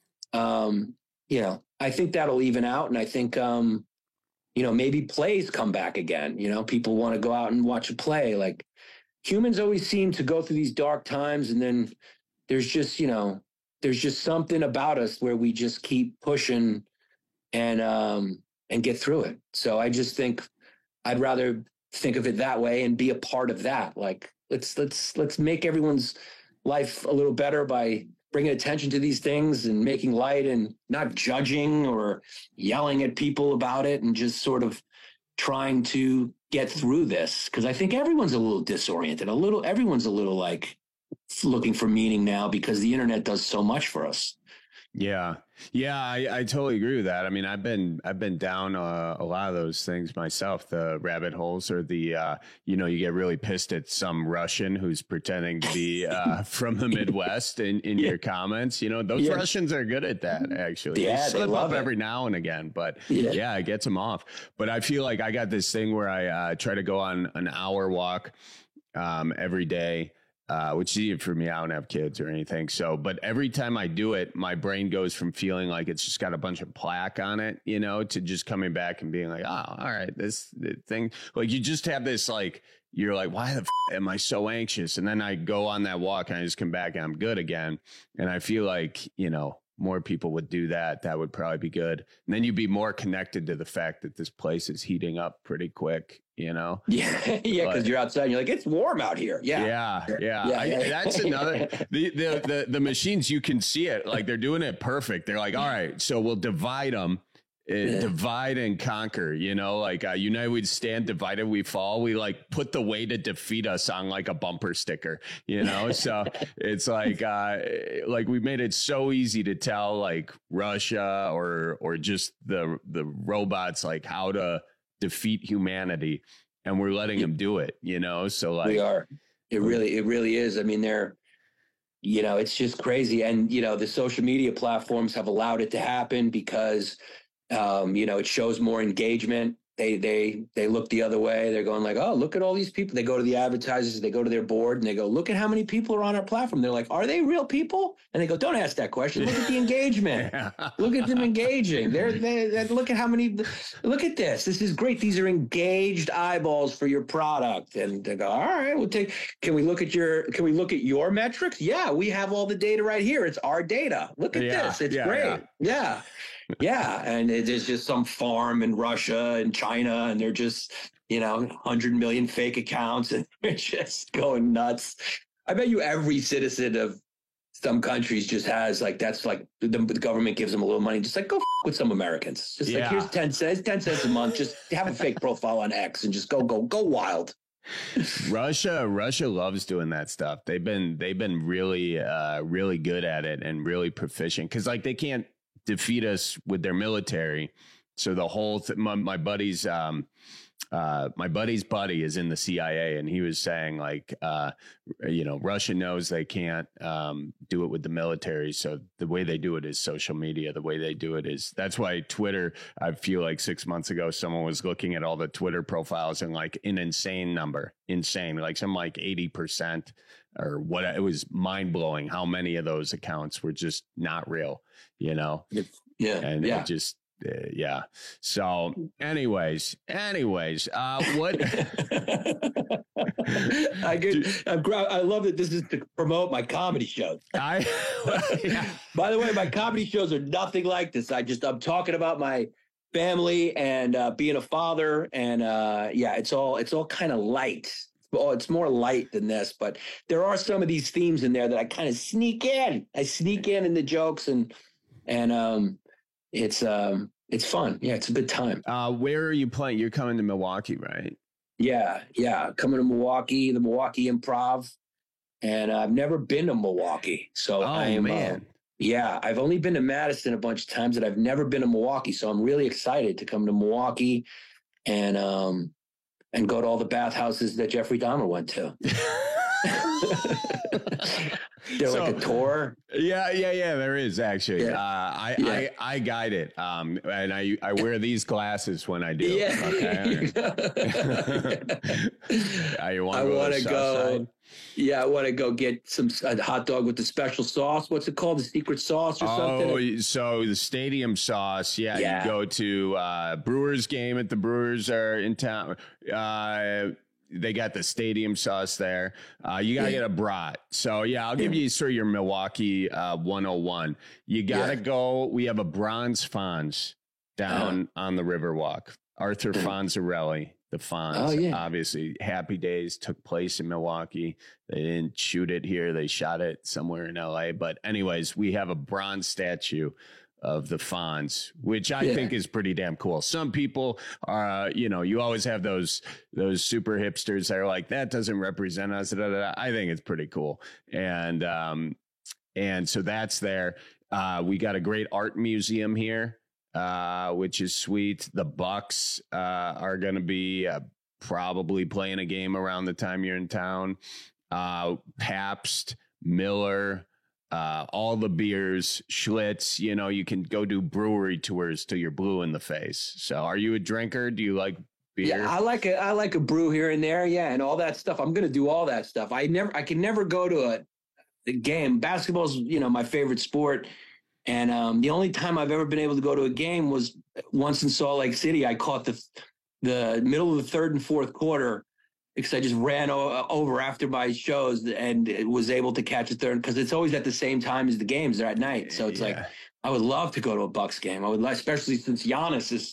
I think that'll even out. And I think, maybe plays come back again. People want to go out and watch a play. Like, humans always seem to go through these dark times, and then there's just something about us where we just keep pushing and get through it. So I just think I'd rather think of it that way and be a part of that. Like, let's make everyone's life a little better by bringing attention to these things and making light and not judging or yelling at people about it, and just sort of trying to get through this. Cause I think everyone's a little disoriented, everyone's a little like looking for meaning now because the internet does so much for us. Yeah. I totally agree with that. I mean, I've been down a lot of those things myself, the rabbit holes, or the, you get really pissed at some Russian who's pretending to be from the Midwest in your comments. Those Russians are good at that, actually. Yeah, they slip up it. every now and again, but it gets them off. But I feel like I got this thing where I try to go on an hour walk every day. Which is easy for me. I don't have kids or anything. So, but every time I do it, my brain goes from feeling like it's just got a bunch of plaque on it, to just coming back and being like, oh, all right, this thing, like you just have this, like, you're like, why the am I so anxious? And then I go on that walk and I just come back and I'm good again. And I feel like, more people would do that. That would probably be good. And then you'd be more connected to the fact that this place is heating up pretty quick, Yeah. Because you're outside and you're like, it's warm out here. Yeah. That's another, the machines, you can see it. Like, they're doing it perfect. They're like, all right, so we'll divide them. Divide and conquer, like united we stand, divided we fall. We like put the way to defeat us on like a bumper sticker, so it's like we made it so easy to tell like Russia or just the robots, like how to defeat humanity, and we're letting them do it, so like we are. It really is. I mean, it's just crazy. And, the social media platforms have allowed it to happen because it shows more engagement. They look the other way. They're going like, oh, look at all these people. They go to the advertisers, they go to their board and they go, look at how many people are on our platform. They're like, are they real people? And they go, don't ask that question. Look at the engagement. Look at them engaging. They look at how many, look at this. This is great. These are engaged eyeballs for your product. And they go, all right, can we look at your metrics? Yeah, we have all the data right here. It's our data. Look at this. It's great. Yeah. Yeah. And there's just some farm in Russia and China, and they're just, 100 million fake accounts, and they're just going nuts. I bet you every citizen of some countries just has like, that's like the government gives them a little money. Just like go with some Americans. Just like, here's 10 cents a month. Just have a fake profile on X and just go wild. Russia loves doing that stuff. They've been really, really good at it and really proficient. Cause like they can't defeat us with their military. So the whole my buddy's buddy is in the CIA, and he was saying like, Russia knows they can't do it with the military. So the way they do it is social media. The way they do it is, that's why Twitter, I feel like 6 months ago, someone was looking at all the Twitter profiles and like an insane number, like some like 80% or what. It was mind blowing how many of those accounts were just not real, Yeah. It just, yeah. So anyways, what? I love that this is to promote my comedy shows. By the way, my comedy shows are nothing like this. I'm talking about my family and being a father, and it's all kind of light. Oh, it's more light than this, but there are some of these themes in there that I kind of sneak in. I sneak in the jokes, and it's fun. Yeah, it's a good time. Where are you playing? You're coming to Milwaukee, right? Yeah. Coming to Milwaukee, the Milwaukee Improv. And I've never been to Milwaukee. So man. I've only been to Madison a bunch of times, and I've never been to Milwaukee. So I'm really excited to come to Milwaukee and go to all the bathhouses that Jeffrey Dahmer went to. There's like a tour. Yeah. There is actually. Yeah. I guide it. And I wear these glasses when I do. Yeah. Okay. I want to go. Yeah, I want to go get a hot dog with the special sauce. What's it called? The secret sauce or something? Oh, so the stadium sauce. Yeah. You go to Brewers game at the Brewers are in town. They got the stadium sauce there. You got to get a brat. So, I'll give you sort of your Milwaukee 101. You got to go. We have a bronze Fonz down on the Riverwalk. Arthur Fonzarelli, the Fonz. Obviously, Happy Days took place in Milwaukee. They didn't shoot it here. They shot it somewhere in L.A. But anyways, we have a bronze statue of the Fonz, which I think is pretty damn cool. Some people are, you always have those super hipsters that are like, that doesn't represent us. I think it's pretty cool. And so that's there. We got a great art museum here, which is sweet. The Bucks are going to be probably playing a game around the time you're in town. Pabst, Miller, all the beers, Schlitz, you can go do brewery tours till you're blue in the face. So are you a drinker? Do you like beer? Yeah, I like a brew here and there. Yeah. And all that stuff. I'm going to do all that stuff. I can never go to a game. Basketball's, my favorite sport. And the only time I've ever been able to go to a game was once in Salt Lake City. I caught the middle of the third and fourth quarter, because I just ran over after my shows and was able to catch a third, because it's always at the same time as the games. They're at night. So it's like, I would love to go to a Bucks game. I would, especially since Giannis is,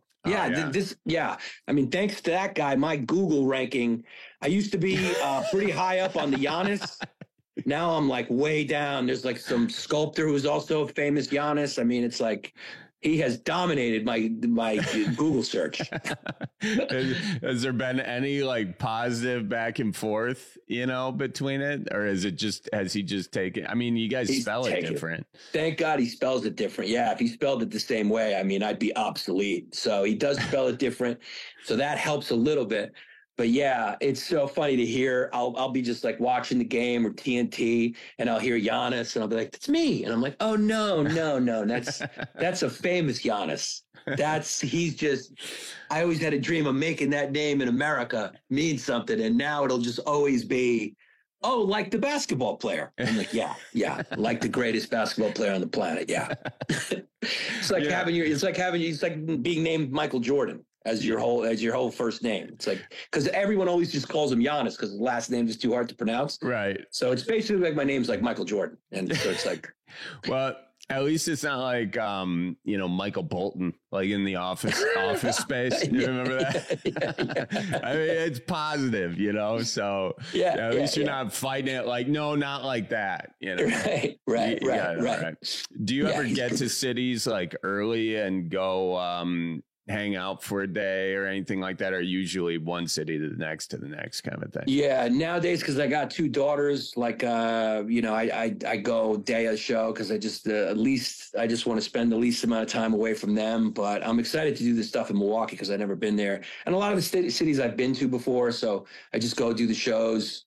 I mean, thanks to that guy, my Google ranking, I used to be pretty high up on the Giannis. Now I'm like way down. There's like some sculptor who's also a famous Giannis. I mean, it's like, he has dominated my Google search. Has there been any like positive back and forth, between it? Or has he just taken, I mean, you guys spell it different. Thank God he spells it different. Yeah. If he spelled it the same way, I mean, I'd be obsolete. So he does spell it different. So that helps a little bit. But yeah, it's so funny to hear. I'll be just like watching the game or TNT, and I'll hear Giannis, and I'll be like, "That's me," and I'm like, "Oh no, that's a famous Giannis. He's just." I always had a dream of making that name in America mean something, and now it'll just always be, "Oh, like the basketball player." I'm like, yeah, like the greatest basketball player on the planet. Yeah, it's like being named Michael Jordan as your whole first name. It's like, because everyone always just calls him Giannis because his last name is too hard to pronounce. Right. So it's basically like my name's like Michael Jordan. And so it's like, well, at least it's not like, Michael Bolton, like in the office space. You remember that? I mean, it's positive, so at least you're not fighting it. Like, no, not like that. Right. Do you ever get to cities like early and go, hang out for a day or anything like that, or usually one city to the next kind of thing? Yeah, nowadays, because I got two daughters, like I go day of show because I just I just want to spend the least amount of time away from them. But I'm excited to do this stuff in Milwaukee because I've never been there, and a lot of the cities I've been to before, so I just go do the shows.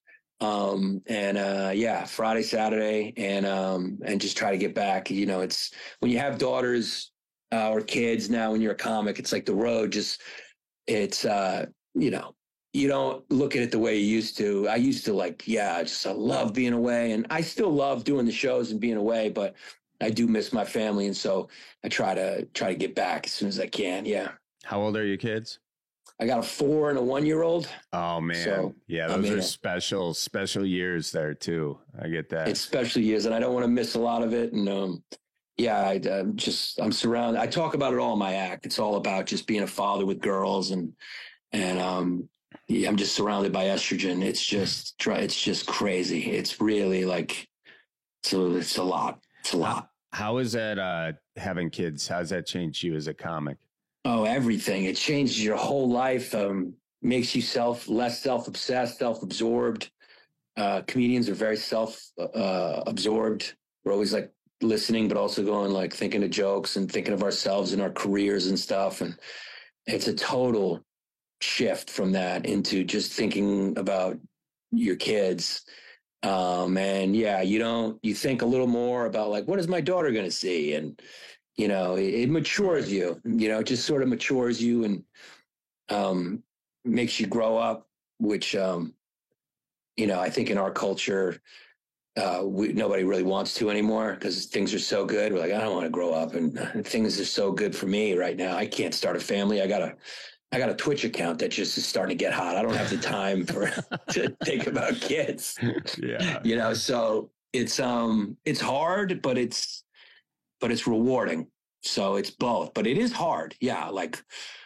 Friday, Saturday, and just try to get back. It's when you have daughters or kids now, when you're a comic, it's like the road you don't look at it the way you used to. I used to I love being away, and I still love doing the shows and being away, but I do miss my family. And so I try to get back as soon as I can. Yeah. How old are your kids? I got a 4 and a 1-year-old. Oh man. So, yeah. Those are special years there too. I get that. It's special years, and I don't want to miss a lot of it. And, I'm surrounded. I talk about it all in my act. It's all about just being a father with girls, and I'm just surrounded by estrogen. It's just crazy. It's really like, so it's a lot. It's a lot. How is that having kids? How's that changed you as a comic? Oh, everything. It changed your whole life. makes you less self-obsessed, self-absorbed. Comedians are very self-absorbed. We're always like listening, but also going like thinking of jokes and thinking of ourselves and our careers and stuff. And it's a total shift from that into just thinking about your kids. And yeah, you think a little more about like, what is my daughter going to see? And, it matures you, it just sort of matures you and makes you grow up, which, I think in our culture, nobody really wants to anymore because things are so good. We're like, I don't want to grow up and things are so good for me right now. I can't start a family. I got a Twitch account that just is starting to get hot. I don't have the time to think about kids. Yeah. So it's hard, but it's rewarding. So it's both, but it is hard. Yeah. Like,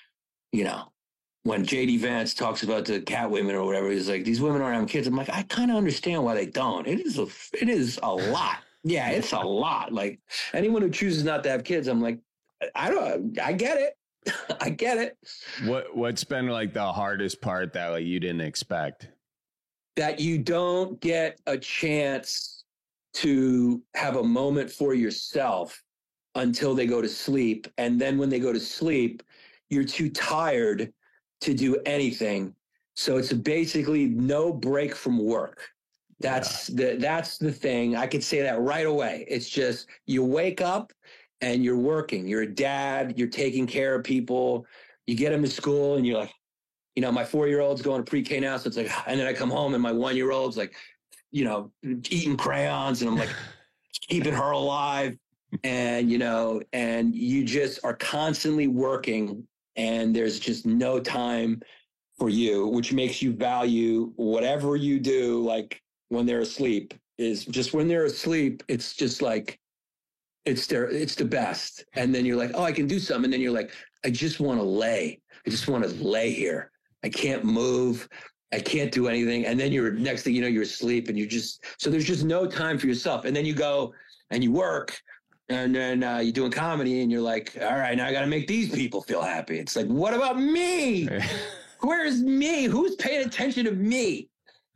when JD Vance talks about the cat women or whatever, he's like, these women aren't having kids. I'm like, I kind of understand why they don't. It is a lot. Yeah, it's a lot. Like anyone who chooses not to have kids, I'm like, I get it. I get it. What's been like the hardest part that like you didn't expect? That you don't get a chance to have a moment for yourself until they go to sleep. And then when they go to sleep, you're too tired to do anything. So it's basically no break from work. That's the thing. I could say that right away. It's just you wake up and you're working. You're a dad. You're taking care of people. You get them to school and you're like, my 4-year-old's going to pre-K now. So it's like, and then I come home and my 1-year-old's like, eating crayons and I'm like keeping her alive. And, and you just are constantly working. And there's just no time for you, which makes you value whatever you do. Like when they're asleep when they're asleep, it's just like, it's the best. And then you're like, oh, I can do something. And then you're like, I just want to lay. I just want to lay here. I can't move. I can't do anything. And then next thing you know, you're asleep and so there's just no time for yourself. And then you go and you work. And then you're doing comedy and you're like, all right, now I got to make these people feel happy. It's like, what about me? Where's me? Who's paying attention to me?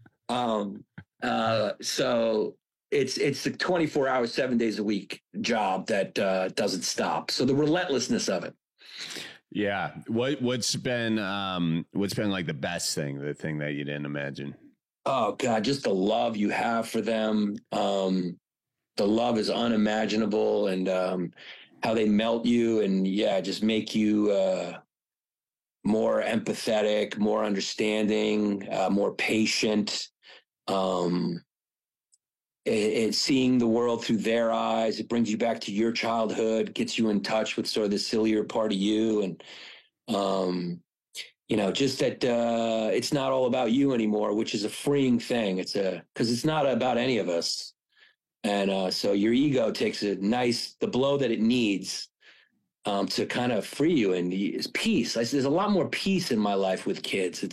So it's a 24 hours, 7 days a week job that doesn't stop. So the relentlessness of it. Yeah. What's been like the best thing, the thing that you didn't imagine? Oh God, just the love you have for them. The love is unimaginable, and how they melt you and just make you more empathetic, more understanding, more patient. It's seeing the world through their eyes. It brings you back to your childhood, gets you in touch with sort of the sillier part of you. And, just that it's not all about you anymore, which is a freeing thing. Because it's not about any of us. And so your ego takes the blow that it needs to kind of free you. And it's peace. There's a lot more peace in my life with kids.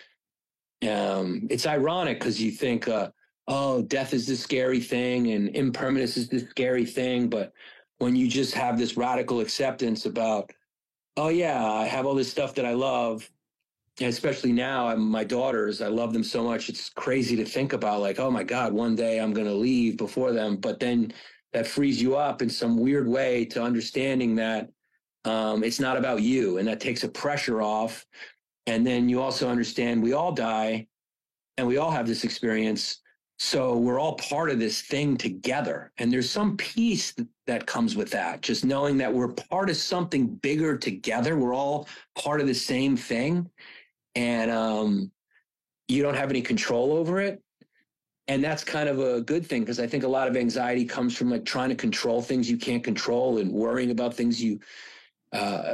It's ironic because you think, death is this scary thing and impermanence is this scary thing. But when you just have this radical acceptance about, I have all this stuff that I love. And especially now, my daughters, I love them so much. It's crazy to think about like, oh my God, one day I'm going to leave before them. But then that frees you up in some weird way to understanding that it's not about you. And that takes a pressure off. And then you also understand we all die and we all have this experience. So we're all part of this thing together. And there's some peace that comes with that. Just knowing that we're part of something bigger together. We're all part of the same thing. And you don't have any control over it. And that's kind of a good thing, because I think a lot of anxiety comes from like trying to control things you can't control and worrying about things you have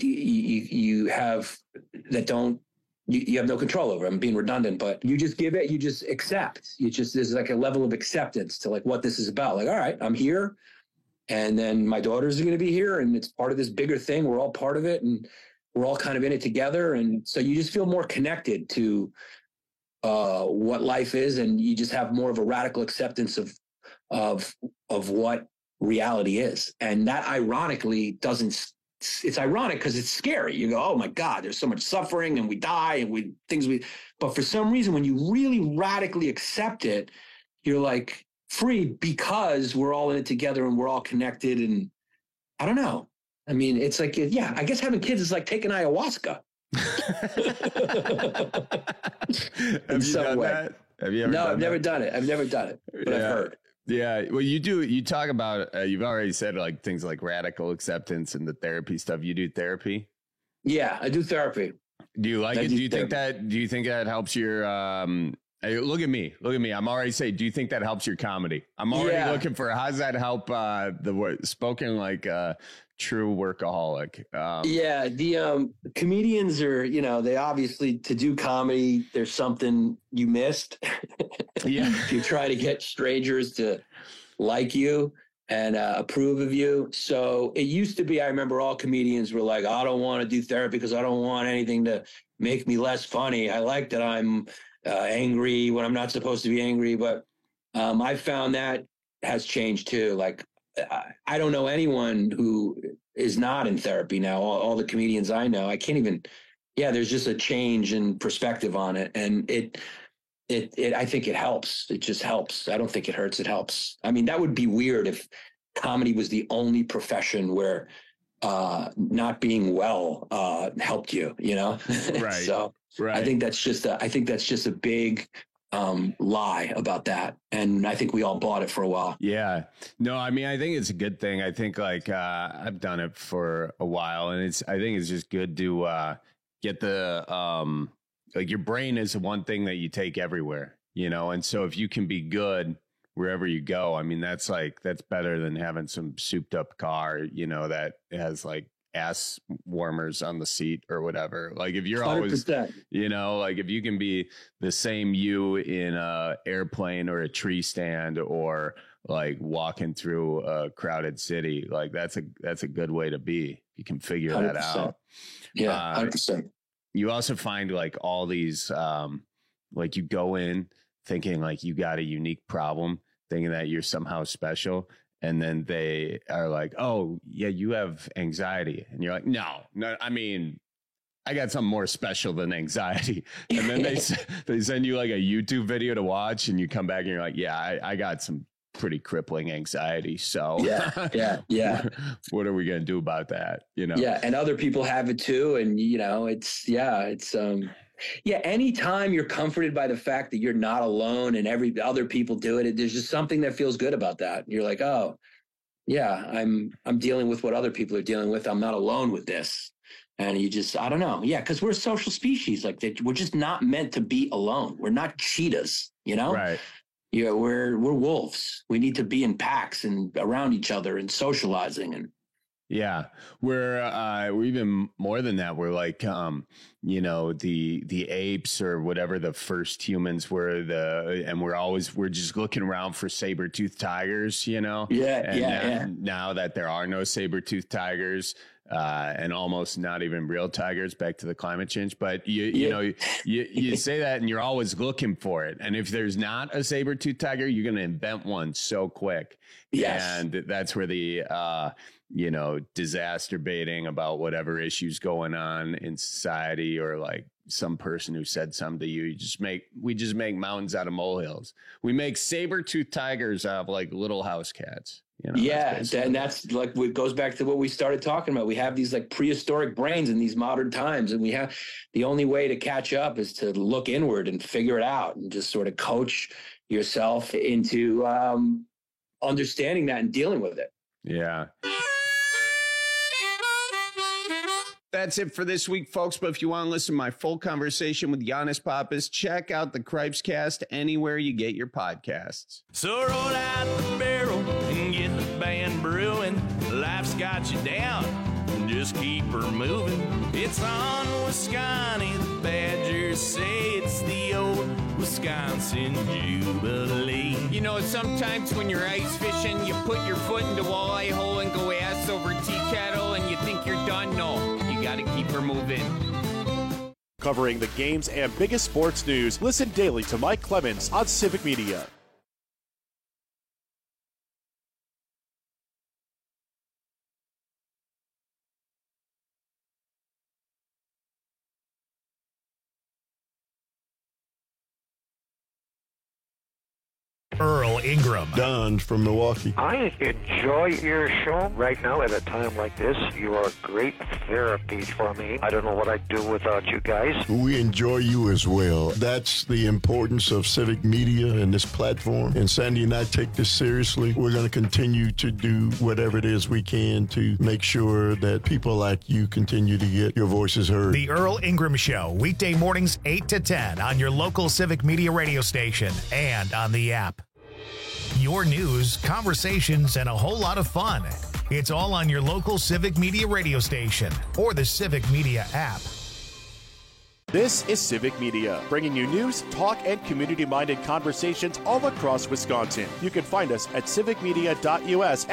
that you have no control over. I'm being redundant, but you just give it, you just accept. There's like a level of acceptance to like what this is about. Like, all right, I'm here. And then my daughters are going to be here, and it's part of this bigger thing. We're all part of it, and we're all kind of in it together. And so you just feel more connected to what life is, and you just have more of a radical acceptance of what reality is. And that ironically doesn't it's ironic because it's scary. You go, oh my God, there's so much suffering and we die and but for some reason, when you really radically accept it, you're like free because we're all in it together and we're all connected. And I don't know. I mean, it's like, yeah, I guess having kids is like taking ayahuasca. Have you done that? Have you ever? No, I've never done it. I've never done it, but I've heard. Yeah. Well, you talk about, you've already said like things like radical acceptance and the therapy stuff. You do therapy? Yeah, I do therapy. Do you like it? Do you think that helps your, hey, look at me. I'm already saying, do you think that helps your comedy? I'm already looking for, how does that help the word spoken like true workaholic? The comedians are, they obviously, to do comedy, there's something you missed. If you try to get strangers to like you and approve of you. So it used to be, I remember all comedians were like, I don't want to do therapy because I don't want anything to make me less funny. I like that I'm angry when I'm not supposed to be angry, but I found that has changed too. Like, I don't know anyone who is not in therapy now. All the comedians I know, I can't even, there's just a change in perspective on it. And I think it helps. It just helps. I don't think it hurts. It helps. I mean, that would be weird if comedy was the only profession where not being well helped you, Right. So right. I think that's just a big lie about that. And I think we all bought it for a while. Yeah. No, I mean, I think it's a good thing. I think like I've done it for a while, and I think it's just good to get the like your brain is the one thing that you take everywhere, and so if you can be good wherever you go, I mean, that's better than having some souped up car, that has like ass warmers on the seat or whatever. Like if you're 100%. Always, like if you can be the same you in a airplane or a tree stand or like walking through a crowded city, like that's a good way to be. You can figure 100%. That out. Yeah. 100%. You also find like all these, like you go in thinking like you got a unique problem, thinking that you're somehow special. And then they are like, oh, yeah, you have anxiety. And you're like, no, I mean, I got something more special than anxiety. And then they send you like a YouTube video to watch and you come back and you're like, yeah, I got some pretty crippling anxiety. So yeah. What are we going to do about that? Yeah. And other people have it too. And, anytime you're comforted by the fact that you're not alone and other people do it, there's just something that feels good about that. You're like, oh yeah, I'm dealing with what other people are dealing with. I'm not alone with this. And you just, I don't know. Yeah. Cause we're a social species. Like we're just not meant to be alone. We're not cheetahs, Right. Yeah. We're wolves. We need to be in packs and around each other and socializing and. Yeah, we're even more than that. We're like, the apes or whatever the first humans were, and we're just looking around for saber-toothed tigers, Yeah. Now that there are no saber-toothed tigers, and almost not even real tigers, back to the climate change. But you say that and you're always looking for it. And if there's not a saber-toothed tiger, you're going to invent one so quick. Yes. And that's where the, disaster baiting about whatever issues going on in society or like some person who said something to you, we just make mountains out of molehills. We make saber-toothed tigers out of like little house cats. And that's like what goes back to what we started talking about. We have these like prehistoric brains in these modern times, and the only way to catch up is to look inward and figure it out and just sort of coach yourself into understanding that and dealing with it. Yeah. That's it for this week, folks. But if you want to listen to my full conversation with Giannis Pappas, check out the Cripescast anywhere you get your podcasts. So roll out the barrel and get the band brewing. Life's got you down, just keep her moving. It's on Wisconsin. The Badgers say it's the old Wisconsin Jubilee. Sometimes when you're ice fishing, you put your foot in the walleye hole and go ass over tea kettle and you think you're done. No, you got to keep her moving. Covering the games and biggest sports news, listen daily to Mike Clemens on Civic Media. Ingram. Don from Milwaukee. I enjoy your show right now at a time like this. You are great therapy for me. I don't know what I'd do without you guys. We enjoy you as well. That's the importance of civic media and this platform. And Sandy and I take this seriously. We're going to continue to do whatever it is we can to make sure that people like you continue to get your voices heard. The Earl Ingram Show, weekday mornings 8 to 10 on your local Civic Media radio station and on the app. Your news, conversations, and a whole lot of fun. It's all on your local Civic Media radio station or the Civic Media app. This is Civic Media, bringing you news, talk, and community-minded conversations all across Wisconsin. You can find us at civicmedia.us